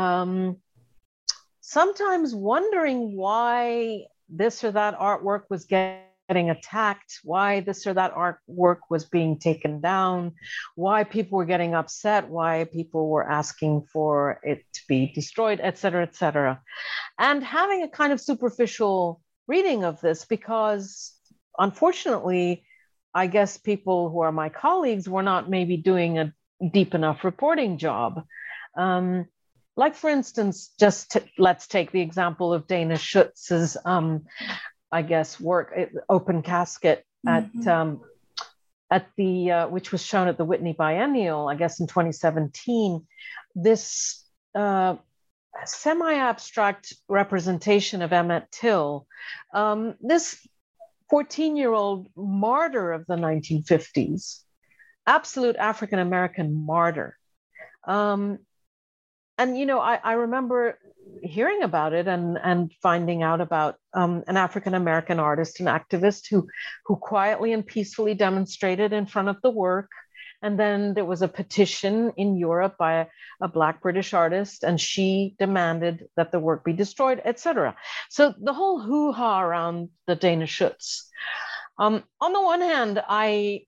sometimes wondering why this or that artwork was getting attacked, why this or that artwork was being taken down, why people were getting upset, why people were asking for it to be destroyed, et cetera, and having a kind of superficial reading of this, because unfortunately, I guess people who are my colleagues were not maybe doing a deep enough reporting job. Like, for instance, let's take the example of Dana Schutz's, I guess, work, Open Casket, mm-hmm. at the which was shown at the Whitney Biennial, I guess, in 2017. This semi-abstract representation of Emmett Till, this 14-year-old martyr of the 1950s, absolute African-American martyr. I remember hearing about it and finding out about an African-American artist and activist who quietly and peacefully demonstrated in front of the work. And then there was a petition in Europe by a Black British artist, and she demanded that the work be destroyed, etc. So the whole hoo-ha around the Dana Schutz. On the one hand, I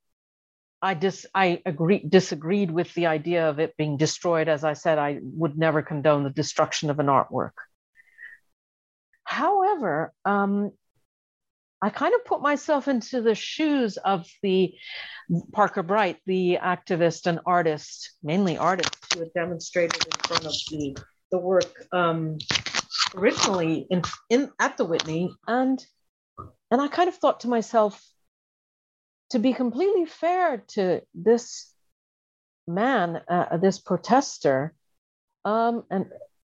disagreed with the idea of it being destroyed. As I said, I would never condone the destruction of an artwork. However, I kind of put myself into the shoes of the Parker Bright, the activist and artist, mainly artist, who had demonstrated in front of the work originally in at the Whitney, and I kind of thought to myself, to be completely fair to this man, this protester, and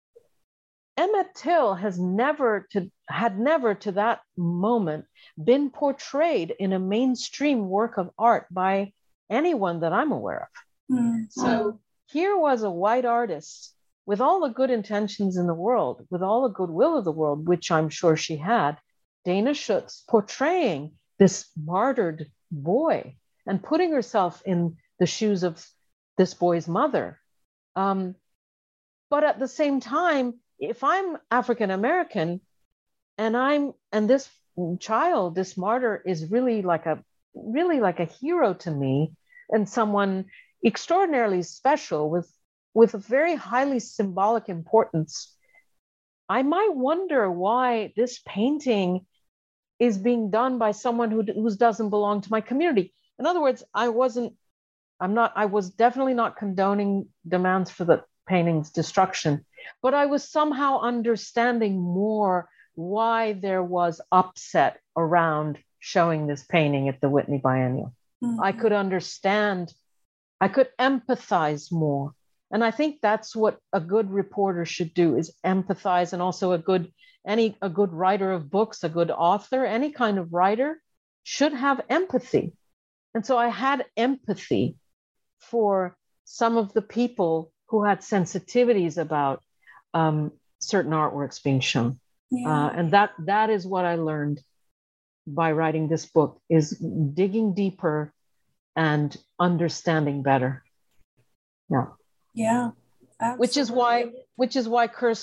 Emmett Till had never to that moment been portrayed in a mainstream work of art by anyone that I'm aware of. Mm-hmm. So here was a white artist with all the good intentions in the world, with all the goodwill of the world, which I'm sure she had, Dana Schutz, portraying this martyred boy and putting herself in the shoes of this boy's mother. But at the same time, if I'm African American and this child, this martyr, is really like a hero to me, and someone extraordinarily special with a very highly symbolic importance, I might wonder why this painting is being done by someone who doesn't belong to my community. In other words, I was definitely not condoning demands for the painting's destruction, but I was somehow understanding more why there was upset around showing this painting at the Whitney Biennial. Mm-hmm. I could understand, I could empathize more. And I think that's what a good reporter should do, is empathize, and also a good writer of books, a good author, any kind of writer should have empathy. And so I had empathy for some of the people who had sensitivities about certain artworks being shown. Yeah. And that is what I learned by writing this book, is digging deeper and understanding better. Yeah. Yeah. Absolutely. Which is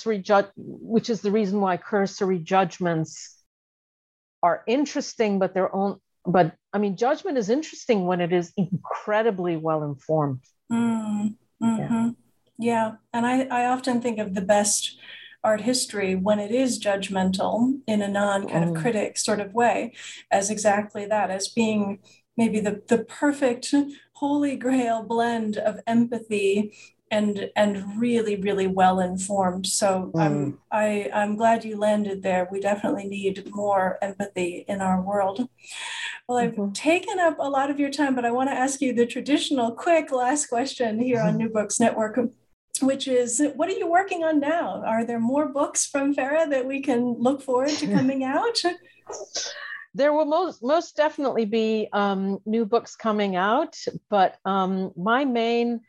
the reason why cursory judgments are interesting, but judgment is interesting when it is incredibly well informed. Mm-hmm. Yeah. And I often think of the best art history when it is judgmental in a non-kind of critic sort of way, as exactly that, as being maybe the perfect holy grail blend of empathy and really, really well informed. So I'm glad you landed there. We definitely need more empathy in our world. Well, I've taken up a lot of your time, but I want to ask you the traditional quick last question here on New Books Network, which is, what are you working on now? Are there more books from Farah that we can look forward to coming out? There will most definitely be new books coming out, but my main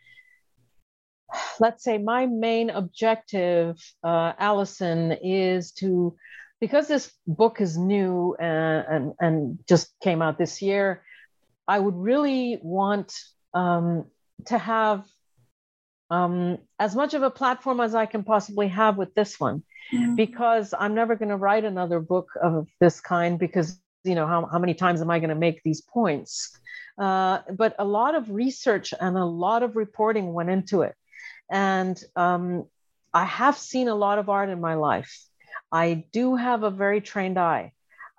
objective, Allison, is to, because this book is new and just came out this year, I would really want to have as much of a platform as I can possibly have with this one, because I'm never going to write another book of this kind, because how many times am I going to make these points? But a lot of research and a lot of reporting went into it. And I have seen a lot of art in my life. I do have a very trained eye.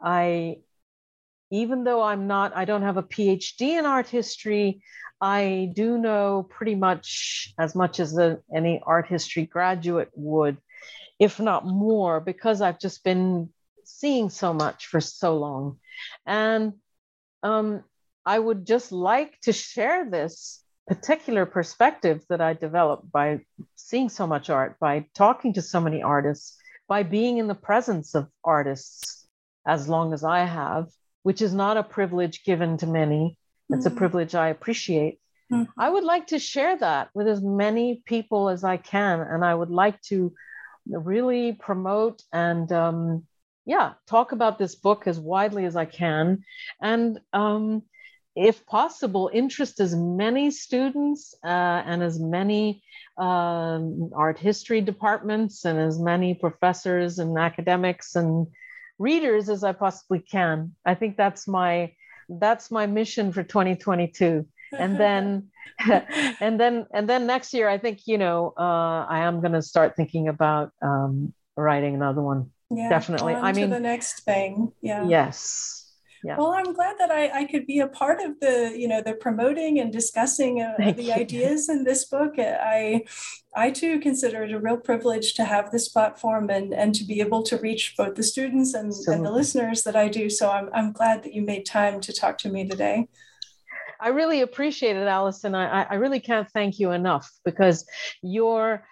Even though I don't have a PhD in art history, I do know pretty much as any art history graduate would, if not more, because I've just been seeing so much for so long. And I would just like to share this particular perspective that I developed by seeing so much art, by talking to so many artists, by being in the presence of artists as long as I have, which is not a privilege given to many. It's a privilege I appreciate. I would like to share that with as many people as I can. And I would like to really promote and talk about this book as widely as I can. And if possible, interest as many students and as many art history departments and as many professors and academics and readers as I possibly can. I think that's my mission for 2022. And then and then next year, I think, I am going to start thinking about writing another one. Yeah, definitely. I mean, to the next thing. Yeah. Yes. Yeah. Well, I'm glad that I could be a part of the promoting and discussing the ideas in this book. I too consider it a real privilege to have this platform and to be able to reach both the students and the listeners that I do. So I'm glad that you made time to talk to me today. I really appreciate it, Allison. I really can't thank you enough, because you're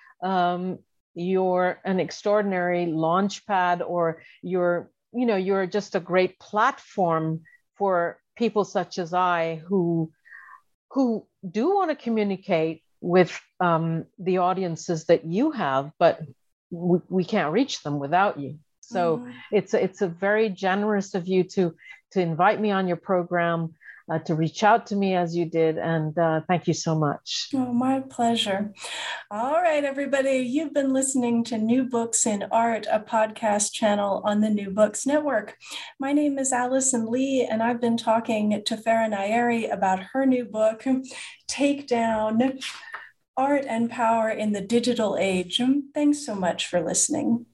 an extraordinary launch pad, or you're just a great platform for people such as I who do want to communicate with the audiences that you have, but we can't reach them without you. So it's a very generous of you to invite me on your program, to reach out to me as you did. And thank you so much. Oh, my pleasure. All right, everybody. You've been listening to New Books in Art, a podcast channel on the New Books Network. My name is Allison Lee, and I've been talking to Farah Nayeri about her new book, Take Down: Art and Power in the Digital Age. Thanks so much for listening.